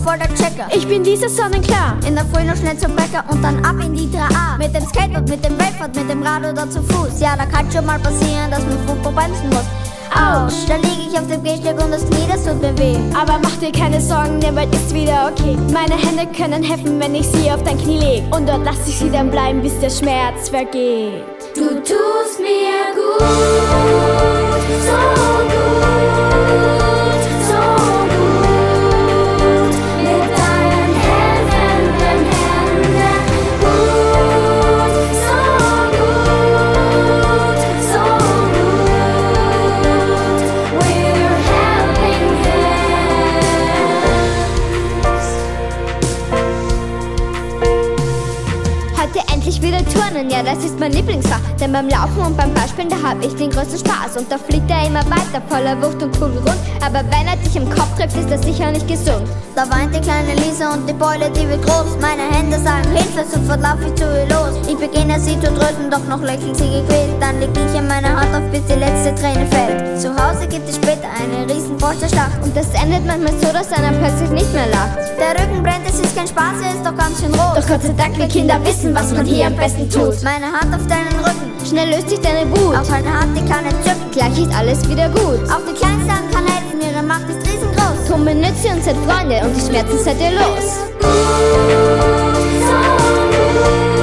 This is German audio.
voll der Checker. Ich bin Lisa sonnenklar. In der Früh noch schnell zum Bäcker und dann ab in die 3A. Mit dem Skateboard, mit dem Weltfahrt, mit dem Rad oder zu Fuß. Ja, da kann schon mal passieren, dass man Fußball bremsen muss. Autsch, da lieg ich auf dem Gehsteig und das Knie, das tut mir weh. Aber mach dir keine Sorgen, denn bald ist wieder okay. Meine Hände können helfen, wenn ich sie auf dein Knie leg. Und dort lass ich sie dann bleiben, bis der Schmerz vergeht. Du tust mir gut, so gut, so gut. Mit deinen helfenden Händen, gut, so gut, so gut. We're helping hands. Heute endlich wieder turnen, ja das ist mein Lieblingsfach. Denn beim Laufen und beim Ballspielen, da hab ich den größten Spaß. Und da fliegt er immer weiter, voller Wucht und kugelrund. Aber wenn er dich im Kopf trifft, ist das sicher nicht gesund. Da weint die kleine Lisa und die Beule, die wird groß. Meine Hände sagen Hilfe, sofort lauf ich zu ihr los. Ich beginne sie zu trösten, doch noch lächelt sie gequält. Dann leg ich in meine Hand auf, bis die letzte Träne fällt. Zu Hause gibt es später eine riesen Polsterschlacht. Und das endet manchmal so, dass einer plötzlich nicht mehr lacht. Der Rücken brennt, es ist kein Spaß, er ist doch ganz schön rot. Doch Gott sei Dank, wir Kinder wissen, was man hier am besten tut. Meine Hand auf deinen Rücken, Schnell löst sich deine Wut. auf eine Hand, die kann nicht zücken. Gleich ist alles wieder gut. Auch die kleinste Hand kann helfen, ihre Macht ist riesengroß. Drum benützt ihr und seid Freunde und die Schmerzen seid ihr los. So gut.